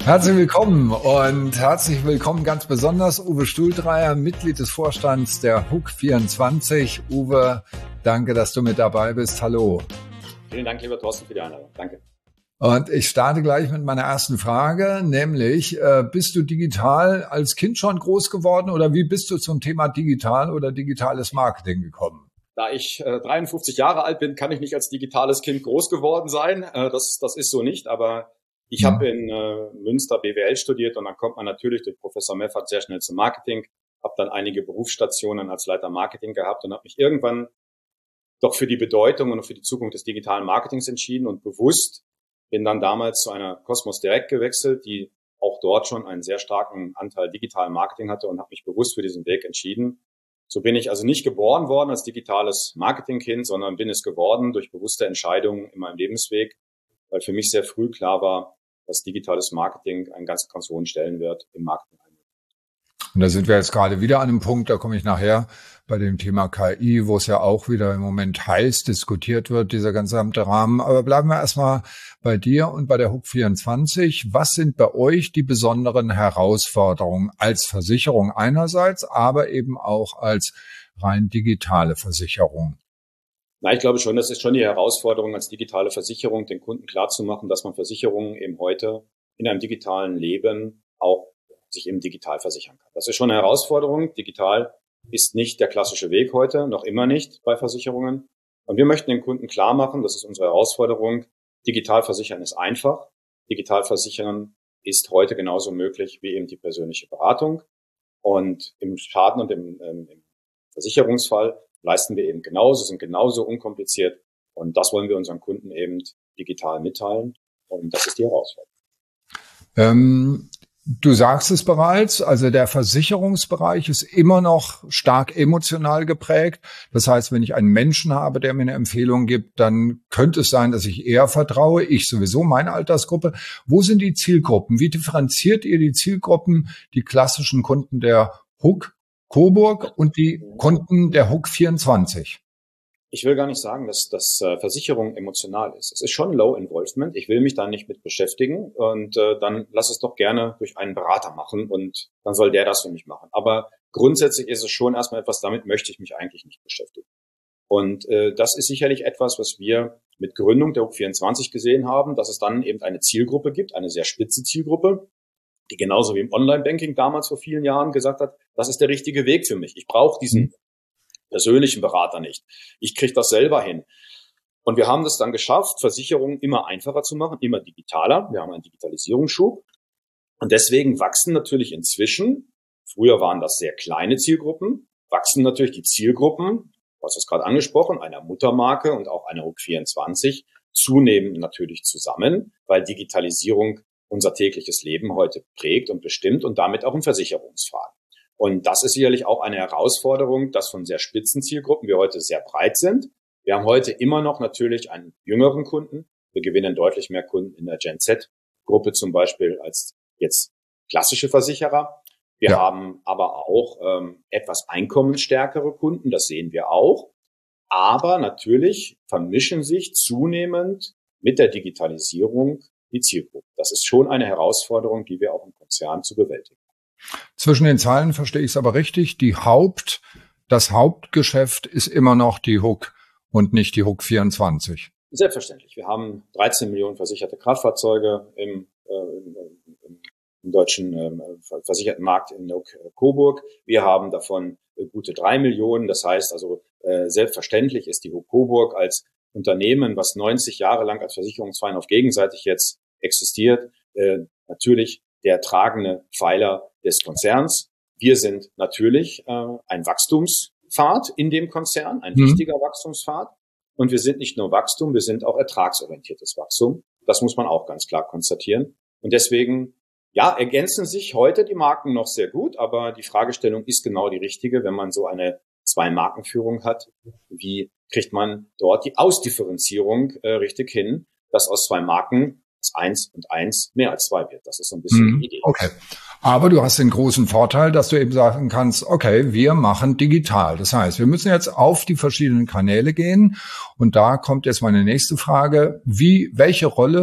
Herzlich willkommen und herzlich willkommen ganz besonders Uwe Stuhldreier, Mitglied des Vorstands der HUK24. Uwe, danke, dass du mit dabei bist. Hallo. Vielen Dank, lieber Thorsten, für die Einladung. Danke. Und ich starte gleich mit meiner ersten Frage, nämlich, bist du digital als Kind schon groß geworden oder wie bist du zum Thema digital oder digitales Marketing gekommen? Da ich 53 Jahre alt bin, kann ich nicht als digitales Kind groß geworden sein. Das ist so nicht, aber ich habe in Münster BWL studiert und dann kommt man natürlich durch Professor Meffert sehr schnell zum Marketing, habe dann einige Berufsstationen als Leiter Marketing gehabt und habe mich irgendwann doch für die Bedeutung und für die Zukunft des digitalen Marketings entschieden und bewusst bin dann damals zu einer Cosmos Direct gewechselt, die auch dort schon einen sehr starken Anteil digitalen Marketing hatte und habe mich bewusst für diesen Weg entschieden. So bin ich also nicht geboren worden als digitales Marketingkind, sondern bin es geworden durch bewusste Entscheidungen in meinem Lebensweg, weil für mich sehr früh klar war, dass digitales Marketing einen ganz, ganz hohen Stellenwert im Marketing einnimmt. Und da sind wir jetzt gerade wieder an einem Punkt, da komme ich nachher bei dem Thema KI, wo es ja auch wieder im Moment heiß diskutiert wird, dieser gesamte Rahmen. Aber bleiben wir erstmal bei dir und bei der HUK24. Was sind bei euch die besonderen Herausforderungen als Versicherung einerseits, aber eben auch als rein digitale Versicherung? Na, ich glaube schon, das ist schon die Herausforderung als digitale Versicherung, den Kunden klarzumachen, dass man Versicherungen eben heute in einem digitalen Leben auch sich eben digital versichern kann. Das ist schon eine Herausforderung. Digital ist nicht der klassische Weg heute, noch immer nicht bei Versicherungen. Und wir möchten den Kunden klar machen, das ist unsere Herausforderung, digital versichern ist einfach. Digital versichern ist heute genauso möglich wie eben die persönliche Beratung. Und im Schaden und im Versicherungsfall leisten wir eben genauso, sind genauso unkompliziert. Und das wollen wir unseren Kunden eben digital mitteilen. Und das ist die Herausforderung. Du sagst es bereits, also der Versicherungsbereich ist immer noch stark emotional geprägt. Das heißt, wenn ich einen Menschen habe, der mir eine Empfehlung gibt, dann könnte es sein, dass ich eher vertraue. Ich sowieso, meine Altersgruppe. Wo sind die Zielgruppen? Wie differenziert ihr die Zielgruppen, die klassischen Kunden der HUK Coburg und die Kunden der HUK24? Ich will gar nicht sagen, dass Versicherung emotional ist. Es ist schon Low Involvement. Ich will mich da nicht mit beschäftigen und dann lass es doch gerne durch einen Berater machen und dann soll der das für mich machen. Aber grundsätzlich ist es schon erstmal etwas, damit möchte ich mich eigentlich nicht beschäftigen. Und das ist sicherlich etwas, was wir mit Gründung der HUK24 gesehen haben, dass es dann eben eine Zielgruppe gibt, eine sehr spitze Zielgruppe, die genauso wie im Online-Banking damals vor vielen Jahren gesagt hat, das ist der richtige Weg für mich. Ich brauche diesen persönlichen Berater nicht. Ich kriege das selber hin. Und wir haben das dann geschafft, Versicherungen immer einfacher zu machen, immer digitaler. Wir haben einen Digitalisierungsschub. Und deswegen wachsen natürlich inzwischen, früher waren das sehr kleine Zielgruppen, wachsen natürlich die Zielgruppen, du hast es gerade angesprochen, einer Muttermarke und auch einer HUK24 zunehmend natürlich zusammen, weil Digitalisierung unser tägliches Leben heute prägt und bestimmt und damit auch im Versicherungsfall. Und das ist sicherlich auch eine Herausforderung, dass von sehr spitzen Zielgruppen wir heute sehr breit sind. Wir haben heute immer noch natürlich einen jüngeren Kunden. Wir gewinnen deutlich mehr Kunden in der Gen Z-Gruppe zum Beispiel als jetzt klassische Versicherer. Wir haben aber auch etwas einkommensstärkere Kunden, das sehen wir auch. Aber natürlich vermischen sich zunehmend mit der Digitalisierung die Zielgruppen. Das ist schon eine Herausforderung, die wir auch im Konzern zu bewältigen. Zwischen den Zeilen verstehe ich es aber richtig. Das Hauptgeschäft ist immer noch die HUK und nicht die HUK24. Selbstverständlich. Wir haben 13 Millionen versicherte Kraftfahrzeuge im deutschen versicherten Markt in HUK Coburg. Wir haben davon gute 3 Millionen. Das heißt also, selbstverständlich ist die HUK Coburg als Unternehmen, was 90 Jahre lang als Versicherungsverein auf gegenseitig jetzt existiert, natürlich der tragende Pfeiler des Konzerns. Wir sind natürlich ein Wachstumspfad in dem Konzern, ein wichtiger Wachstumspfad. Und wir sind nicht nur Wachstum, wir sind auch ertragsorientiertes Wachstum. Das muss man auch ganz klar konstatieren. Und deswegen, ja, ergänzen sich heute die Marken noch sehr gut, aber die Fragestellung ist genau die richtige, wenn man so eine Zwei-Markenführung hat. Wie kriegt man dort die Ausdifferenzierung richtig hin, dass aus zwei Marken 1 und 1 mehr als 2 wird. Das ist so ein bisschen die Idee. Okay. Aber du hast den großen Vorteil, dass du eben sagen kannst, okay, wir machen digital. Das heißt, wir müssen jetzt auf die verschiedenen Kanäle gehen. Und da kommt jetzt meine nächste Frage. Welche Rolle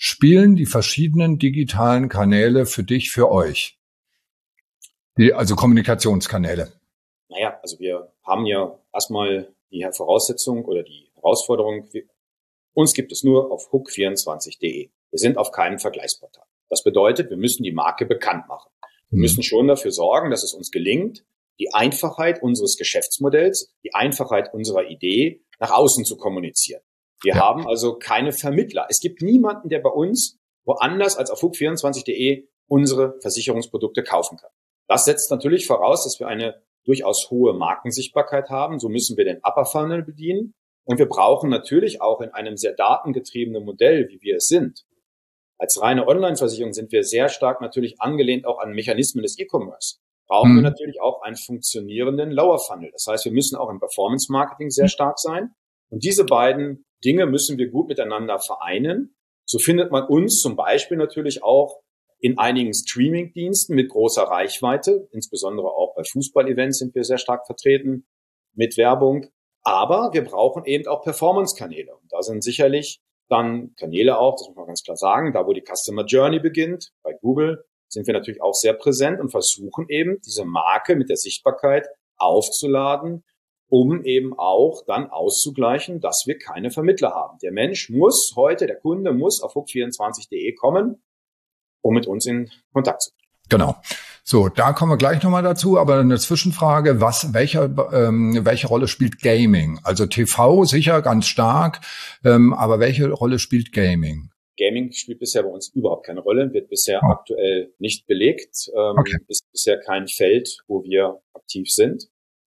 spielen die verschiedenen digitalen Kanäle für dich, für euch? Also Kommunikationskanäle. Naja, also wir haben ja erstmal die Voraussetzung oder die Herausforderung, uns gibt es nur auf hook24.de. Wir sind auf keinem Vergleichsportal. Das bedeutet, wir müssen die Marke bekannt machen. Wir müssen schon dafür sorgen, dass es uns gelingt, die Einfachheit unseres Geschäftsmodells, die Einfachheit unserer Idee nach außen zu kommunizieren. Wir haben also keine Vermittler. Es gibt niemanden, der bei uns woanders als auf hook24.de unsere Versicherungsprodukte kaufen kann. Das setzt natürlich voraus, dass wir eine durchaus hohe Markensichtbarkeit haben. So müssen wir den Upper Funnel bedienen. Und wir brauchen natürlich auch in einem sehr datengetriebenen Modell, wie wir es sind. Als reine Online-Versicherung sind wir sehr stark natürlich angelehnt auch an Mechanismen des E-Commerce. Brauchen wir natürlich auch einen funktionierenden Lower Funnel. Das heißt, wir müssen auch im Performance-Marketing sehr stark sein. Und diese beiden Dinge müssen wir gut miteinander vereinen. So findet man uns zum Beispiel natürlich auch in einigen Streaming-Diensten mit großer Reichweite. Insbesondere auch bei Fußball-Events sind wir sehr stark vertreten mit Werbung. Aber wir brauchen eben auch Performance-Kanäle. Und da sind sicherlich dann Kanäle auch, das muss man ganz klar sagen, da wo die Customer Journey beginnt, bei Google, sind wir natürlich auch sehr präsent und versuchen eben, diese Marke mit der Sichtbarkeit aufzuladen, um eben auch dann auszugleichen, dass wir keine Vermittler haben. Der Mensch muss heute, der Kunde muss auf hook24.de kommen, um mit uns in Kontakt zu treten. Genau. So, da kommen wir gleich nochmal dazu, aber eine Zwischenfrage, welche Rolle spielt Gaming? Also TV sicher ganz stark, aber welche Rolle spielt Gaming? Gaming spielt bisher bei uns überhaupt keine Rolle, wird bisher aktuell nicht belegt, ist bisher kein Feld, wo wir aktiv sind.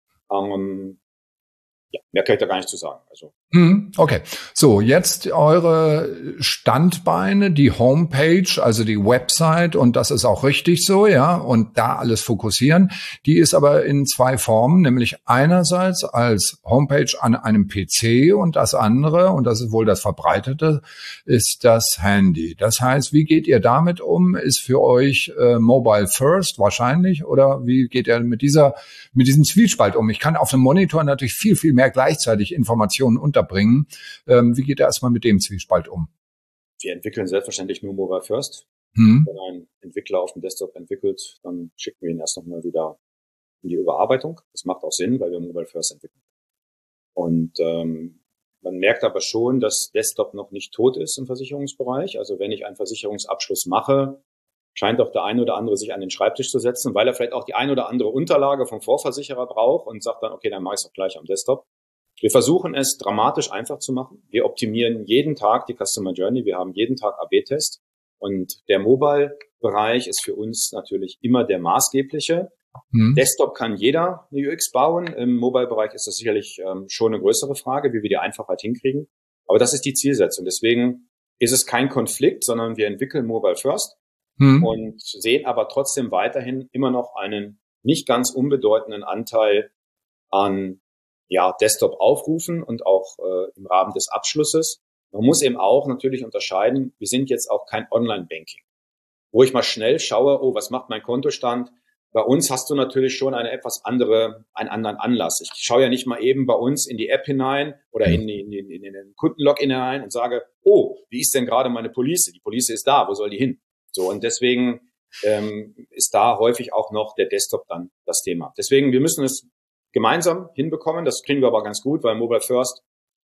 Ja, mehr kann ich da gar nicht zu sagen. Also. Okay. So, jetzt eure Standbeine, die Homepage, also die Website, und das ist auch richtig so, ja, und da alles fokussieren. Die ist aber in zwei Formen, nämlich einerseits als Homepage an einem PC und das andere, und das ist wohl das Verbreitete, ist das Handy. Das heißt, wie geht ihr damit um? Ist für euch Mobile First wahrscheinlich, oder wie geht ihr mit diesem Zwiespalt um? Ich kann auf dem Monitor natürlich viel, viel mehr gleichzeitig Informationen unterbringen. Wie geht er erstmal mit dem Zwiespalt um? Wir entwickeln selbstverständlich nur Mobile First. Wenn ein Entwickler auf dem Desktop entwickelt, dann schicken wir ihn erst nochmal wieder in die Überarbeitung. Das macht auch Sinn, weil wir Mobile First entwickeln. Und man merkt aber schon, dass Desktop noch nicht tot ist im Versicherungsbereich. Also wenn ich einen Versicherungsabschluss mache, scheint doch der eine oder andere sich an den Schreibtisch zu setzen, weil er vielleicht auch die eine oder andere Unterlage vom Vorversicherer braucht und sagt dann, okay, dann mache ich es auch gleich am Desktop. Wir versuchen es dramatisch einfach zu machen. Wir optimieren jeden Tag die Customer Journey. Wir haben jeden Tag AB-Test. Und der Mobile-Bereich ist für uns natürlich immer der maßgebliche. Desktop kann jeder eine UX bauen. Im Mobile-Bereich ist das sicherlich schon eine größere Frage, wie wir die Einfachheit hinkriegen. Aber das ist die Zielsetzung. Deswegen ist es kein Konflikt, sondern wir entwickeln Mobile First und sehen aber trotzdem weiterhin immer noch einen nicht ganz unbedeutenden Anteil an Desktop aufrufen und auch im Rahmen des Abschlusses. Man muss eben auch natürlich unterscheiden, wir sind jetzt auch kein Online-Banking, wo ich mal schnell schaue, was macht mein Kontostand? Bei uns hast du natürlich schon einen anderen Anlass. Ich schaue ja nicht mal eben bei uns in die App hinein oder in den Kundenlogin hinein und sage, wie ist denn gerade meine Police? Die Police ist da, wo soll die hin? So, und deswegen ist da häufig auch noch der Desktop dann das Thema. Deswegen, wir müssen es gemeinsam hinbekommen. Das kriegen wir aber ganz gut, weil Mobile First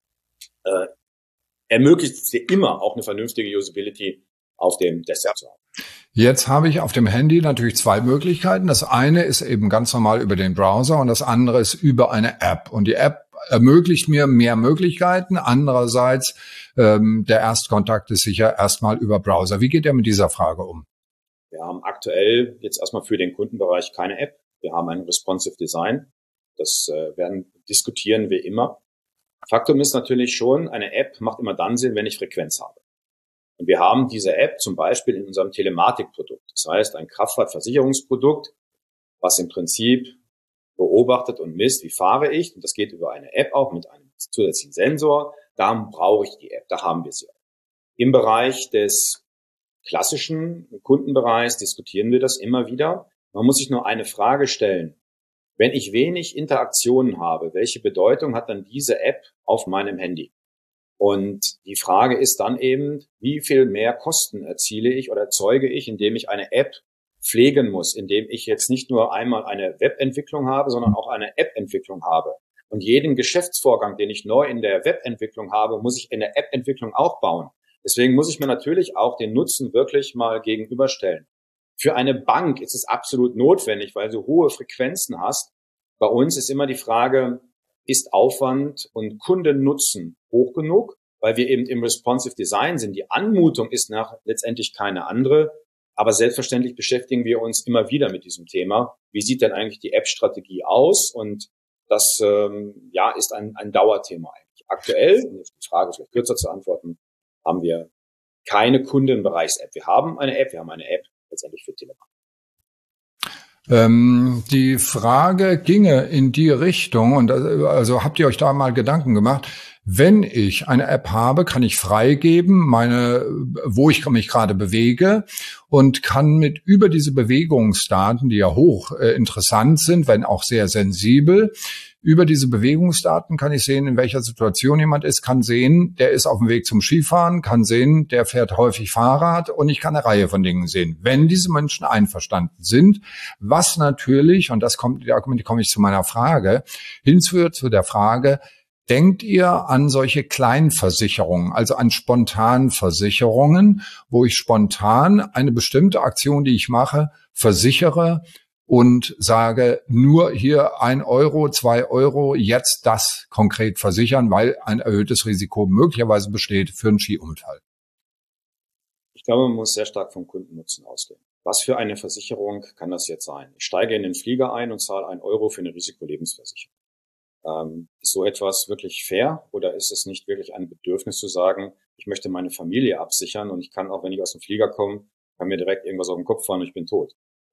ermöglicht es dir immer auch eine vernünftige Usability auf dem Desktop zu haben. Jetzt habe ich auf dem Handy natürlich zwei Möglichkeiten. Das eine ist eben ganz normal über den Browser und das andere ist über eine App. Und die App ermöglicht mir mehr Möglichkeiten. Andererseits, der Erstkontakt ist sicher erstmal über Browser. Wie geht ihr mit dieser Frage um? Wir haben aktuell jetzt erstmal für den Kundenbereich keine App. Wir haben ein responsive Design. Das diskutieren wir immer. Faktum ist natürlich schon, eine App macht immer dann Sinn, wenn ich Frequenz habe. Und wir haben diese App zum Beispiel in unserem Telematikprodukt. Das heißt, ein Kraftfahrtversicherungsprodukt, was im Prinzip beobachtet und misst, wie fahre ich. Und das geht über eine App auch mit einem zusätzlichen Sensor. Da brauche ich die App, da haben wir sie auch. Im Bereich des klassischen Kundenbereichs diskutieren wir das immer wieder. Man muss sich nur eine Frage stellen. Wenn ich wenig Interaktionen habe, welche Bedeutung hat dann diese App auf meinem Handy? Und die Frage ist dann eben, wie viel mehr Kosten erziele ich oder erzeuge ich, indem ich eine App pflegen muss, indem ich jetzt nicht nur einmal eine Webentwicklung habe, sondern auch eine App-Entwicklung habe. Und jeden Geschäftsvorgang, den ich neu in der Webentwicklung habe, muss ich in der App-Entwicklung auch bauen. Deswegen muss ich mir natürlich auch den Nutzen wirklich mal gegenüberstellen. Für eine Bank ist es absolut notwendig, weil du hohe Frequenzen hast. Bei uns ist immer die Frage, ist Aufwand und Kundennutzen hoch genug, weil wir eben im Responsive Design sind. Die Anmutung ist letztendlich keine andere. Aber selbstverständlich beschäftigen wir uns immer wieder mit diesem Thema. Wie sieht denn eigentlich die App-Strategie aus? Und das ist ein Dauerthema eigentlich. Aktuell, um die Frage vielleicht kürzer zu antworten, haben wir keine Kundenbereichs-App. Wir haben eine App letztendlich für Telekom. Die Frage ginge in die Richtung, und also habt ihr euch da mal Gedanken gemacht, wenn ich eine App habe, kann ich freigeben, wo ich mich gerade bewege, und kann mit über diese Bewegungsdaten, die ja hoch interessant sind, wenn auch sehr sensibel, über diese Bewegungsdaten kann ich sehen, in welcher Situation jemand ist, kann sehen, der ist auf dem Weg zum Skifahren, kann sehen, der fährt häufig Fahrrad, und ich kann eine Reihe von Dingen sehen. Wenn diese Menschen einverstanden sind, was natürlich, und da komme ich zu meiner Frage, hinführt zu der Frage, denkt ihr an solche Kleinversicherungen, also an Spontanversicherungen, wo ich spontan eine bestimmte Aktion, die ich mache, versichere und sage, nur hier 1 Euro, 2 Euro, jetzt das konkret versichern, weil ein erhöhtes Risiko möglicherweise besteht für einen Skiunfall? Ich glaube, man muss sehr stark vom Kundennutzen ausgehen. Was für eine Versicherung kann das jetzt sein? Ich steige in den Flieger ein und zahle 1 Euro für eine Risikolebensversicherung. Ist so etwas wirklich fair, oder ist es nicht wirklich ein Bedürfnis zu sagen, ich möchte meine Familie absichern und ich kann auch, wenn ich aus dem Flieger komme, kann mir direkt irgendwas auf den Kopf fahren und ich bin tot.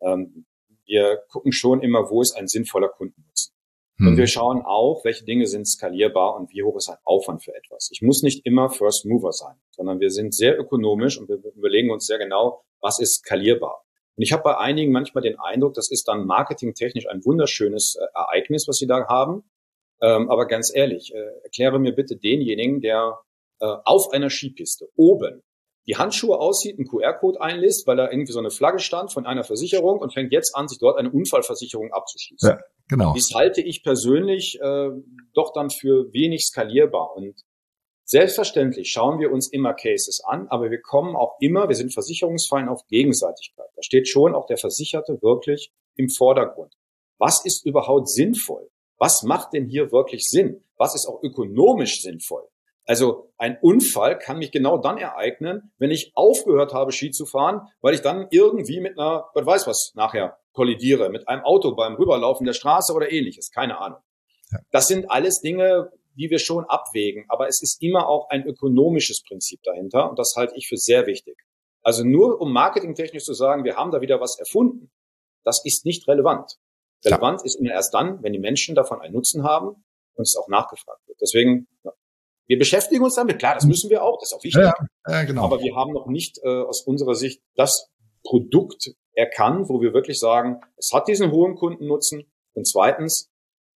Wir gucken schon immer, wo ist ein sinnvoller Kundennutzen. Und wir schauen auch, welche Dinge sind skalierbar und wie hoch ist ein Aufwand für etwas. Ich muss nicht immer First Mover sein, sondern wir sind sehr ökonomisch und wir überlegen uns sehr genau, was ist skalierbar. Und ich habe bei einigen manchmal den Eindruck, das ist dann marketingtechnisch ein wunderschönes Ereignis, was sie da haben. Aber ganz ehrlich, erkläre mir bitte denjenigen, der auf einer Skipiste oben die Handschuhe aussieht, einen QR-Code einliest, weil da irgendwie so eine Flagge stand von einer Versicherung und fängt jetzt an, sich dort eine Unfallversicherung abzuschließen. Ja, genau. Dies halte ich persönlich doch dann für wenig skalierbar. Und selbstverständlich schauen wir uns immer Cases an, aber wir sind Versicherungsfallen auf Gegenseitigkeit. Da steht schon auch der Versicherte wirklich im Vordergrund. Was ist überhaupt sinnvoll? Was macht denn hier wirklich Sinn? Was ist auch ökonomisch sinnvoll? Also ein Unfall kann mich genau dann ereignen, wenn ich aufgehört habe, Ski zu fahren, weil ich dann irgendwie mit einer, wer weiß was, nachher kollidiere, mit einem Auto beim Rüberlaufen der Straße oder ähnliches, keine Ahnung. Ja. Das sind alles Dinge, die wir schon abwägen, aber es ist immer auch ein ökonomisches Prinzip dahinter, und das halte ich für sehr wichtig. Also nur um marketingtechnisch zu sagen, wir haben da wieder was erfunden, das ist nicht relevant. Relevant ist immer erst dann, wenn die Menschen davon einen Nutzen haben und es auch nachgefragt wird. Deswegen, wir beschäftigen uns damit. Klar, das müssen wir auch, das ist auch wichtig. Ja, genau. Aber wir haben noch nicht aus unserer Sicht das Produkt erkannt, wo wir wirklich sagen, es hat diesen hohen Kundennutzen, und zweitens,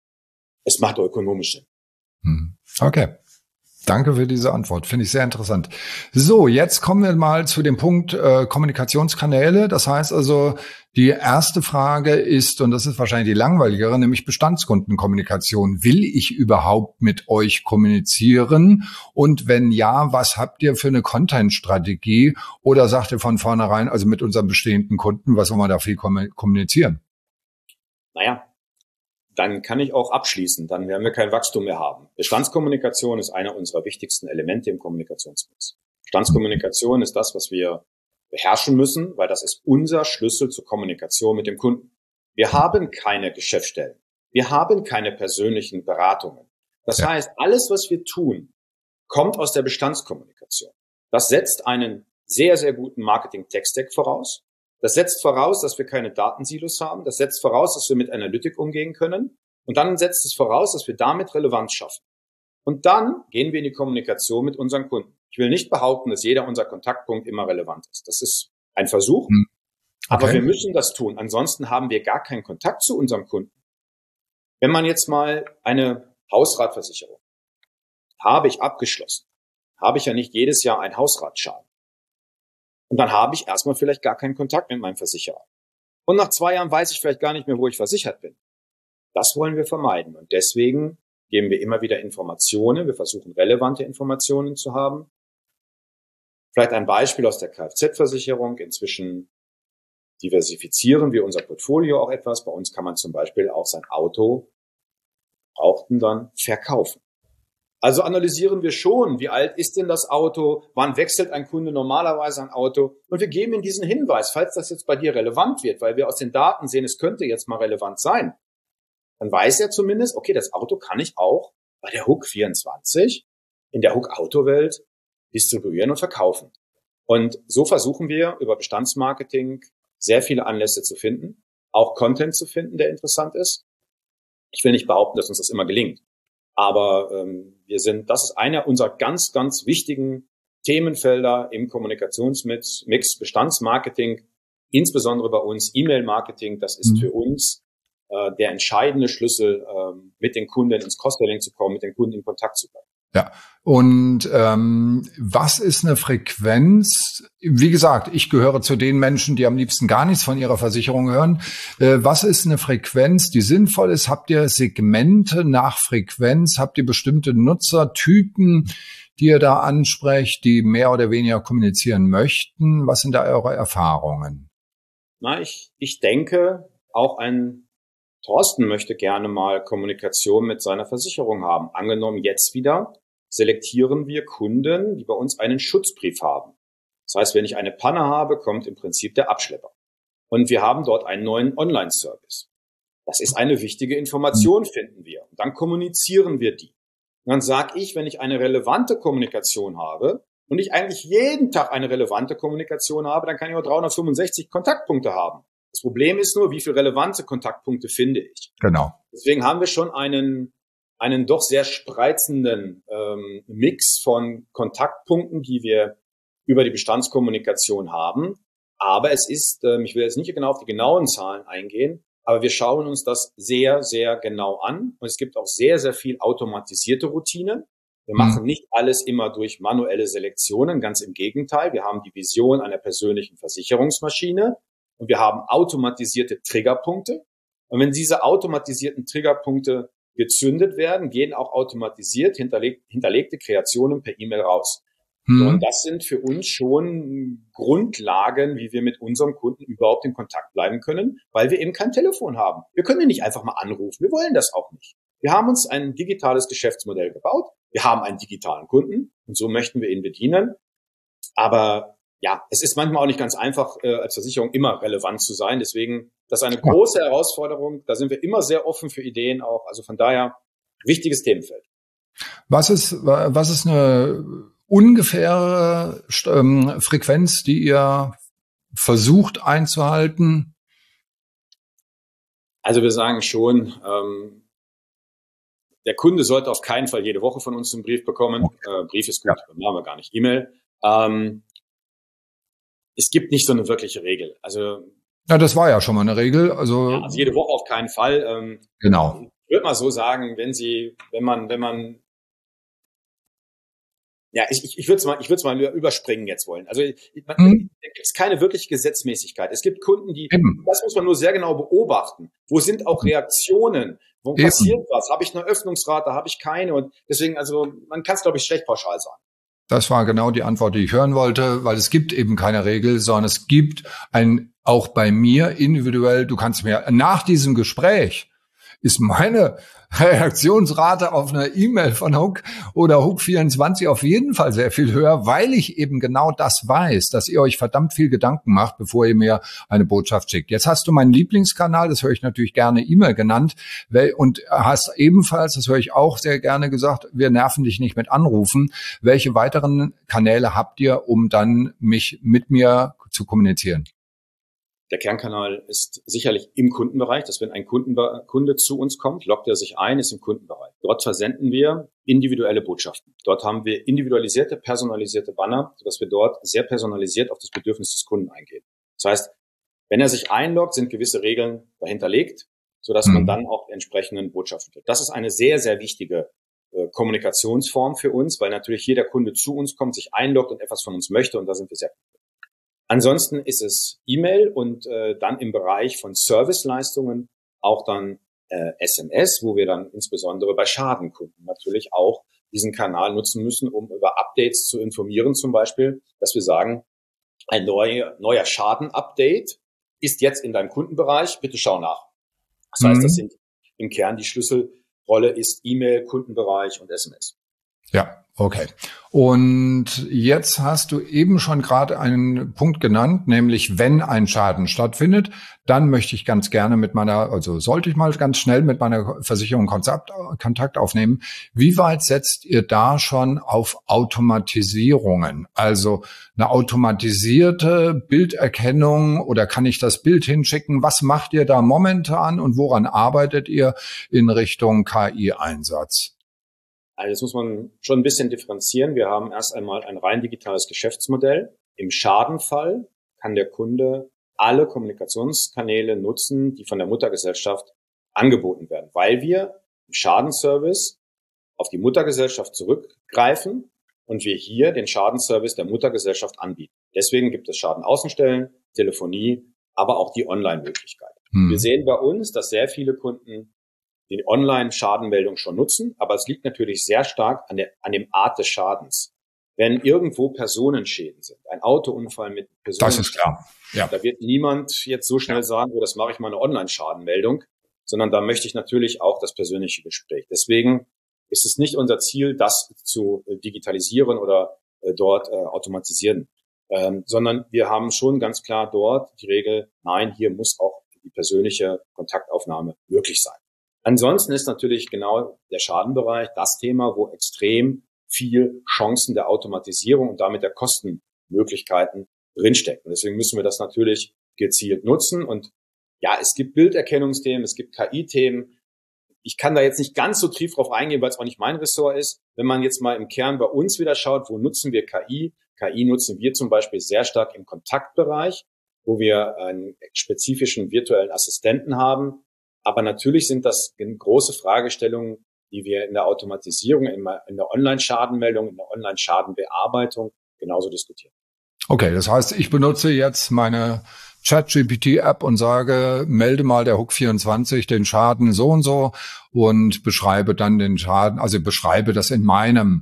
es macht ökonomisch Sinn. Okay. Danke für diese Antwort. Finde ich sehr interessant. So, jetzt kommen wir mal zu dem Punkt Kommunikationskanäle. Das heißt also, die erste Frage ist, und das ist wahrscheinlich die langweiligere, nämlich Bestandskundenkommunikation. Will ich überhaupt mit euch kommunizieren? Und wenn ja, was habt ihr für eine Content-Strategie? Oder sagt ihr von vornherein, also mit unseren bestehenden Kunden, was soll man da viel kommunizieren? Naja, dann kann ich auch abschließen, dann werden wir kein Wachstum mehr haben. Bestandskommunikation ist einer unserer wichtigsten Elemente im Kommunikationsmix. Bestandskommunikation ist das, was wir beherrschen müssen, weil das ist unser Schlüssel zur Kommunikation mit dem Kunden. Wir haben keine Geschäftsstellen. Wir haben keine persönlichen Beratungen. Das heißt, alles, was wir tun, kommt aus der Bestandskommunikation. Das setzt einen sehr, sehr guten Marketing-Tech-Stack voraus. Das setzt voraus, dass wir keine Datensilos haben. Das setzt voraus, dass wir mit Analytik umgehen können. Und dann setzt es voraus, dass wir damit Relevanz schaffen. Und dann gehen wir in die Kommunikation mit unseren Kunden. Ich will nicht behaupten, dass jeder unser Kontaktpunkt immer relevant ist. Das ist ein Versuch. Okay. Aber wir müssen das tun. Ansonsten haben wir gar keinen Kontakt zu unserem Kunden. Wenn man jetzt mal eine Hausratversicherung habe ich abgeschlossen. habe ich ja nicht jedes Jahr einen Hausratschaden. Und dann habe ich erstmal vielleicht gar keinen Kontakt mit meinem Versicherer. Und nach 2 Jahren weiß ich vielleicht gar nicht mehr, wo ich versichert bin. Das wollen wir vermeiden. Und deswegen geben wir immer wieder Informationen. Wir versuchen, relevante Informationen zu haben. Vielleicht ein Beispiel aus der Kfz-Versicherung. Inzwischen diversifizieren wir unser Portfolio auch etwas. Bei uns kann man zum Beispiel auch sein Auto Gebrauchten dann verkaufen. Also analysieren wir schon, wie alt ist denn das Auto, wann wechselt ein Kunde normalerweise ein Auto, und wir geben ihm diesen Hinweis, falls das jetzt bei dir relevant wird, weil wir aus den Daten sehen, es könnte jetzt mal relevant sein, dann weiß er zumindest, okay, das Auto kann ich auch bei der Hook 24 in der Hook Autowelt distribuieren und verkaufen. Und so versuchen wir über Bestandsmarketing sehr viele Anlässe zu finden, auch Content zu finden, der interessant ist. Ich will nicht behaupten, dass uns das immer gelingt. Aber das ist einer unserer ganz, ganz wichtigen Themenfelder im Kommunikationsmix, Bestandsmarketing, insbesondere bei uns E-Mail-Marketing. Das ist für uns der entscheidende Schlüssel, mit den Kunden ins Cross-Selling zu kommen, mit den Kunden in Kontakt zu bleiben. Ja, und was ist eine Frequenz? Wie gesagt, ich gehöre zu den Menschen, die am liebsten gar nichts von ihrer Versicherung hören. Was ist eine Frequenz, die sinnvoll ist? Habt ihr Segmente nach Frequenz? Habt ihr bestimmte Nutzertypen, die ihr da ansprecht, die mehr oder weniger kommunizieren möchten? Was sind da eure Erfahrungen? Na, ich denke, auch ein Thorsten möchte gerne mal Kommunikation mit seiner Versicherung haben. Angenommen jetzt wieder selektieren wir Kunden, die bei uns einen Schutzbrief haben. Das heißt, wenn ich eine Panne habe, kommt im Prinzip der Abschlepper. Und wir haben dort einen neuen Online-Service. Das ist eine wichtige Information, finden wir. Und dann kommunizieren wir die. Und dann sage ich, wenn ich eine relevante Kommunikation habe und ich eigentlich jeden Tag eine relevante Kommunikation habe, dann kann ich auch 365 Kontaktpunkte haben. Das Problem ist nur, wie viele relevante Kontaktpunkte finde ich. Genau. Deswegen haben wir schon einen doch sehr spreizenden Mix von Kontaktpunkten, die wir über die Bestandskommunikation haben. Aber es ist, ich will jetzt nicht genau auf die genauen Zahlen eingehen, aber wir schauen uns das sehr, sehr genau an. Und es gibt auch sehr, sehr viel automatisierte Routinen. Wir machen nicht alles immer durch manuelle Selektionen, ganz im Gegenteil. Wir haben die Vision einer persönlichen Versicherungsmaschine. Und wir haben automatisierte Triggerpunkte. Und wenn diese automatisierten Triggerpunkte gezündet werden, gehen auch automatisiert hinterlegte Kreationen per E-Mail raus. Und das sind für uns schon Grundlagen, wie wir mit unserem Kunden überhaupt in Kontakt bleiben können, weil wir eben kein Telefon haben. Wir können ihn nicht einfach mal anrufen. Wir wollen das auch nicht. Wir haben uns ein digitales Geschäftsmodell gebaut. Wir haben einen digitalen Kunden und so möchten wir ihn bedienen. Aber ja, es ist manchmal auch nicht ganz einfach, als Versicherung immer relevant zu sein. Deswegen, das ist eine große Herausforderung. Da sind wir immer sehr offen für Ideen auch. Also von daher, wichtiges Themenfeld. Was ist eine ungefähre Frequenz, die ihr versucht einzuhalten? Also wir sagen schon, der Kunde sollte auf keinen Fall jede Woche von uns einen Brief bekommen. Brief ist gut, machen wir gar nicht. E-Mail. Es gibt nicht so eine wirkliche Regel. Also ja, das war ja schon mal eine Regel. Also jede Woche auf keinen Fall. Genau. Ich würde mal so sagen, wenn man ja, ich würde es mal überspringen jetzt wollen. Also da gibt es keine wirkliche Gesetzmäßigkeit. Es gibt Kunden, das muss man nur sehr genau beobachten. Wo sind auch Reaktionen? Wo passiert was? Habe ich eine Öffnungsrate? Habe ich keine? Und deswegen, also man kann es, glaube ich, schlecht pauschal sagen. Das war genau die Antwort, die ich hören wollte, weil es gibt eben keine Regel, sondern es gibt auch bei mir individuell, du kannst mir nach diesem Gespräch ist meine Reaktionsrate auf eine E-Mail von Hook oder Hook 24 auf jeden Fall sehr viel höher, weil ich eben genau das weiß, dass ihr euch verdammt viel Gedanken macht, bevor ihr mir eine Botschaft schickt. Jetzt hast du meinen Lieblingskanal, das höre ich natürlich gerne, E-Mail genannt, und hast ebenfalls, das höre ich auch sehr gerne gesagt, wir nerven dich nicht mit Anrufen. Welche weiteren Kanäle habt ihr, um dann mit mir zu kommunizieren? Der Kernkanal ist sicherlich im Kundenbereich, dass wenn ein Kunde zu uns kommt, loggt er sich ein, ist im Kundenbereich. Dort versenden wir individuelle Botschaften. Dort haben wir individualisierte, personalisierte Banner, sodass wir dort sehr personalisiert auf das Bedürfnis des Kunden eingehen. Das heißt, wenn er sich einloggt, sind gewisse Regeln dahinterlegt, sodass man dann auch die entsprechenden Botschaften kriegt. Das ist eine sehr, sehr wichtige Kommunikationsform für uns, weil natürlich jeder Kunde zu uns kommt, sich einloggt und etwas von uns möchte und da sind wir sehr gut. Ansonsten ist es E-Mail und dann im Bereich von Serviceleistungen auch dann SMS, wo wir dann insbesondere bei Schadenkunden natürlich auch diesen Kanal nutzen müssen, um über Updates zu informieren, zum Beispiel, dass wir sagen, ein neuer Schaden-Update ist jetzt in deinem Kundenbereich, bitte schau nach. Das heißt, das sind im Kern die Schlüsselrolle ist E-Mail, Kundenbereich und SMS. Ja, okay. Und jetzt hast du eben schon gerade einen Punkt genannt, nämlich wenn ein Schaden stattfindet, dann möchte ich ganz gerne sollte ich mal ganz schnell mit meiner Versicherung Kontakt aufnehmen. Wie weit setzt ihr da schon auf Automatisierungen? Also eine automatisierte Bilderkennung oder kann ich das Bild hinschicken? Was macht ihr da momentan und woran arbeitet ihr in Richtung KI-Einsatz? Also das muss man schon ein bisschen differenzieren. Wir haben erst einmal ein rein digitales Geschäftsmodell. Im Schadenfall kann der Kunde alle Kommunikationskanäle nutzen, die von der Muttergesellschaft angeboten werden, weil wir im Schadenservice auf die Muttergesellschaft zurückgreifen und wir hier den Schadenservice der Muttergesellschaft anbieten. Deswegen gibt es Schadenaußenstellen, Telefonie, aber auch die Online-Möglichkeit. Wir sehen bei uns, dass sehr viele Kunden die Online-Schadenmeldung schon nutzen, aber es liegt natürlich sehr stark an dem Art des Schadens. Wenn irgendwo Personenschäden sind, ein Autounfall mit Personen, das ist klar. Ja. Da wird niemand jetzt so schnell sagen, das mache ich mal eine Online-Schadenmeldung, sondern da möchte ich natürlich auch das persönliche Gespräch. Deswegen ist es nicht unser Ziel, das zu digitalisieren oder dort automatisieren, sondern wir haben schon ganz klar dort die Regel, nein, hier muss auch die persönliche Kontaktaufnahme möglich sein. Ansonsten ist natürlich genau der Schadenbereich das Thema, wo extrem viel Chancen der Automatisierung und damit der Kostenmöglichkeiten drinstecken. Deswegen müssen wir das natürlich gezielt nutzen. Und ja, es gibt Bilderkennungsthemen, es gibt KI-Themen. Ich kann da jetzt nicht ganz so tief drauf eingehen, weil es auch nicht mein Ressort ist. Wenn man jetzt mal im Kern bei uns wieder schaut, wo nutzen wir KI? KI nutzen wir zum Beispiel sehr stark im Kontaktbereich, wo wir einen spezifischen virtuellen Assistenten haben. Aber natürlich sind das große Fragestellungen, die wir in der Automatisierung, in der Online-Schadenmeldung, in der Online-Schadenbearbeitung genauso diskutieren. Okay, das heißt, ich benutze jetzt meine ChatGPT-App und sage, melde mal der Hook24 den Schaden so und so und beschreibe dann den Schaden, also beschreibe das in meinem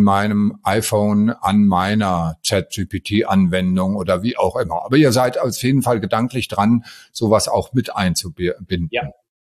iPhone an meiner ChatGPT-Anwendung oder wie auch immer. Aber ihr seid auf jeden Fall gedanklich dran, sowas auch mit einzubinden. Ja.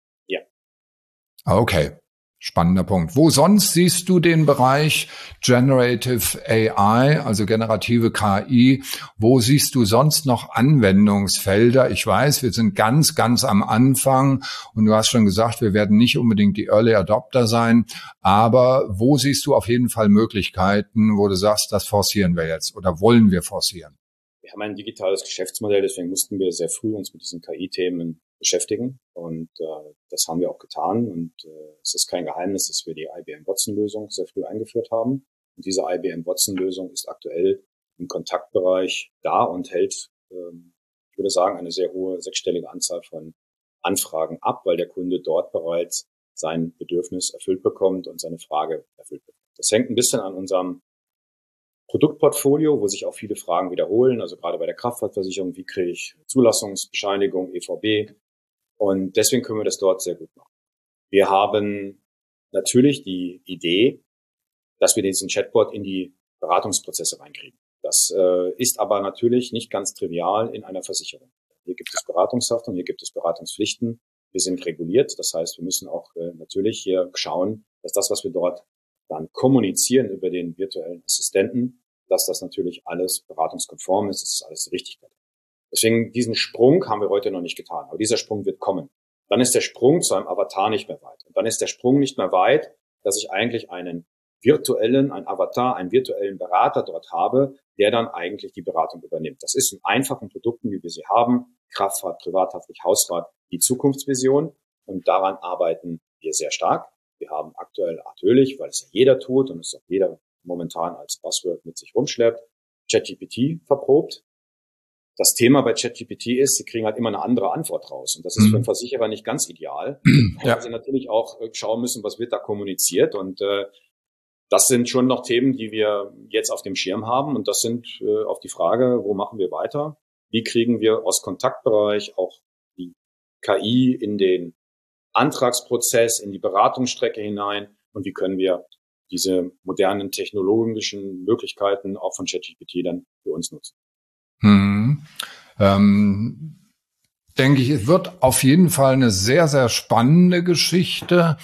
Okay. Spannender Punkt. Wo sonst siehst du den Bereich Generative AI, also generative KI? Wo siehst du sonst noch Anwendungsfelder? Ich weiß, wir sind ganz, ganz am Anfang und du hast schon gesagt, wir werden nicht unbedingt die Early Adopter sein. Aber wo siehst du auf jeden Fall Möglichkeiten, wo du sagst, das forcieren wir jetzt oder wollen wir forcieren? Wir haben ein digitales Geschäftsmodell, deswegen mussten wir sehr früh uns mit diesen KI-Themen beschäftigen und das haben wir auch getan und es ist kein Geheimnis, dass wir die IBM Watson-Lösung sehr früh eingeführt haben und diese IBM Watson-Lösung ist aktuell im Kontaktbereich da und hält, ich würde sagen, eine sehr hohe sechsstellige Anzahl von Anfragen ab, weil der Kunde dort bereits sein Bedürfnis erfüllt bekommt und seine Frage erfüllt bekommt. Das hängt ein bisschen an unserem Produktportfolio, wo sich auch viele Fragen wiederholen, also gerade bei der Kraftfahrtversicherung, wie kriege ich Zulassungsbescheinigung, EVB, und deswegen können wir das dort sehr gut machen. Wir haben natürlich die Idee, dass wir diesen Chatbot in die Beratungsprozesse reinkriegen. Das ist aber natürlich nicht ganz trivial in einer Versicherung. Hier gibt es Beratungshaftung, hier gibt es Beratungspflichten. Wir sind reguliert, das heißt, wir müssen auch natürlich hier schauen, dass das, was wir dort dann kommunizieren über den virtuellen Assistenten, dass das natürlich alles beratungskonform ist, dass das alles richtig wird. Deswegen diesen Sprung haben wir heute noch nicht getan, aber dieser Sprung wird kommen. Dann ist der Sprung zu einem Avatar nicht mehr weit. Und dann ist der Sprung nicht mehr weit, dass ich eigentlich einen Avatar, einen virtuellen Berater dort habe, der dann eigentlich die Beratung übernimmt. Das ist in einfachen Produkten, wie wir sie haben, Kraftfahrt, Privathaftpflicht, Hausrat, die Zukunftsvision. Und daran arbeiten wir sehr stark. Wir haben aktuell natürlich, weil es ja jeder tut und es auch jeder momentan als Buzzword mit sich rumschleppt, ChatGPT verprobt. Das Thema bei ChatGPT ist, sie kriegen halt immer eine andere Antwort raus. Und das ist für einen Versicherer nicht ganz ideal, weil sie natürlich auch schauen müssen, was wird da kommuniziert. Und das sind schon noch Themen, die wir jetzt auf dem Schirm haben. Und das sind auf die Frage, wo machen wir weiter? Wie kriegen wir aus Kontaktbereich auch die KI in den Antragsprozess, in die Beratungsstrecke hinein? Und wie können wir diese modernen technologischen Möglichkeiten auch von ChatGPT dann für uns nutzen? Denke ich, es wird auf jeden Fall eine sehr, sehr spannende Geschichte.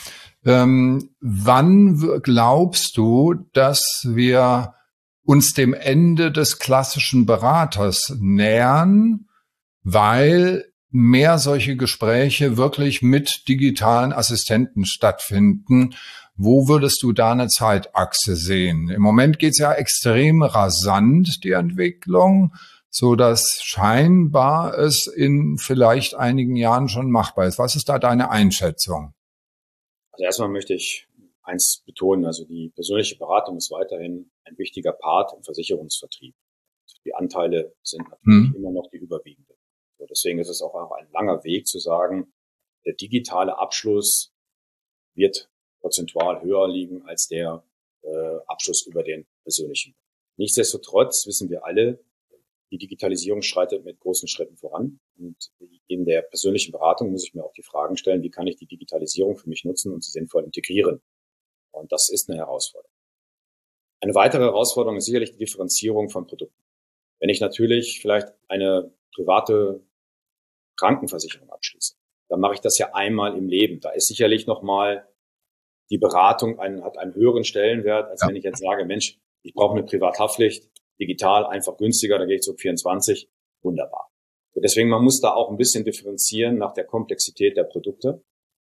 Wann glaubst du, dass wir uns dem Ende des klassischen Beraters nähern, weil mehr solche Gespräche wirklich mit digitalen Assistenten stattfinden? Wo würdest du da eine Zeitachse sehen? Im Moment geht's ja extrem rasant, die Entwicklung, so dass scheinbar es in vielleicht einigen Jahren schon machbar ist. Was ist da deine Einschätzung? Also erstmal möchte ich eins betonen, also die persönliche Beratung ist weiterhin ein wichtiger Part im Versicherungsvertrieb. Die Anteile sind natürlich immer noch die überwiegenden. So, deswegen ist es auch ein langer Weg zu sagen, der digitale Abschluss wird prozentual höher liegen als der Abschluss über den persönlichen. Nichtsdestotrotz wissen wir alle, die Digitalisierung schreitet mit großen Schritten voran. Und in der persönlichen Beratung muss ich mir auch die Fragen stellen, wie kann ich die Digitalisierung für mich nutzen und sie sinnvoll integrieren? Und das ist eine Herausforderung. Eine weitere Herausforderung ist sicherlich die Differenzierung von Produkten. Wenn ich natürlich vielleicht eine private Krankenversicherung abschließe, dann mache ich das ja einmal im Leben. Da ist sicherlich nochmal die Beratung hat einen höheren Stellenwert, als wenn ich jetzt sage, Mensch, ich brauche eine Privathaftpflicht, digital einfach günstiger, da gehe ich zu 24, wunderbar. So, deswegen, man muss da auch ein bisschen differenzieren nach der Komplexität der Produkte.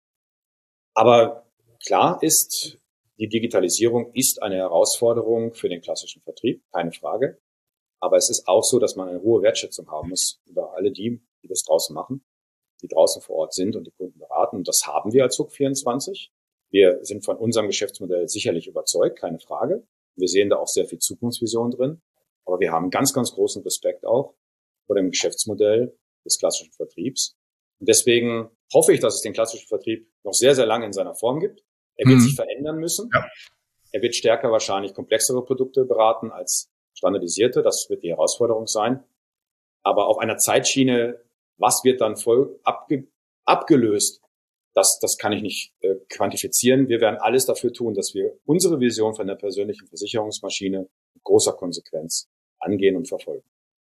Aber klar ist, die Digitalisierung ist eine Herausforderung für den klassischen Vertrieb, keine Frage. Aber es ist auch so, dass man eine hohe Wertschätzung haben muss über alle die das draußen machen, die draußen vor Ort sind und die Kunden beraten. Und das haben wir als HUK24. Wir sind von unserem Geschäftsmodell sicherlich überzeugt, keine Frage. Wir sehen da auch sehr viel Zukunftsvision drin. Aber wir haben ganz, ganz großen Respekt auch vor dem Geschäftsmodell des klassischen Vertriebs. Und deswegen hoffe ich, dass es den klassischen Vertrieb noch sehr, sehr lange in seiner Form gibt. Er wird sich verändern müssen. Ja. Er wird stärker wahrscheinlich komplexere Produkte beraten als standardisierte. Das wird die Herausforderung sein. Aber auf einer Zeitschiene, was wird dann voll abgelöst, das kann ich nicht quantifizieren. Wir werden alles dafür tun, dass wir unsere Vision von der persönlichen Versicherungsmaschine mit großer Konsequenz angehen und verfolgen.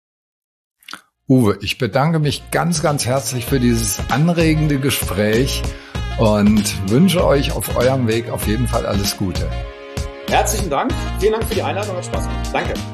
Uwe, ich bedanke mich ganz, ganz herzlich für dieses anregende Gespräch und wünsche euch auf eurem Weg auf jeden Fall alles Gute. Herzlichen Dank. Vielen Dank für die Einladung. Hat Spaß gemacht. Danke.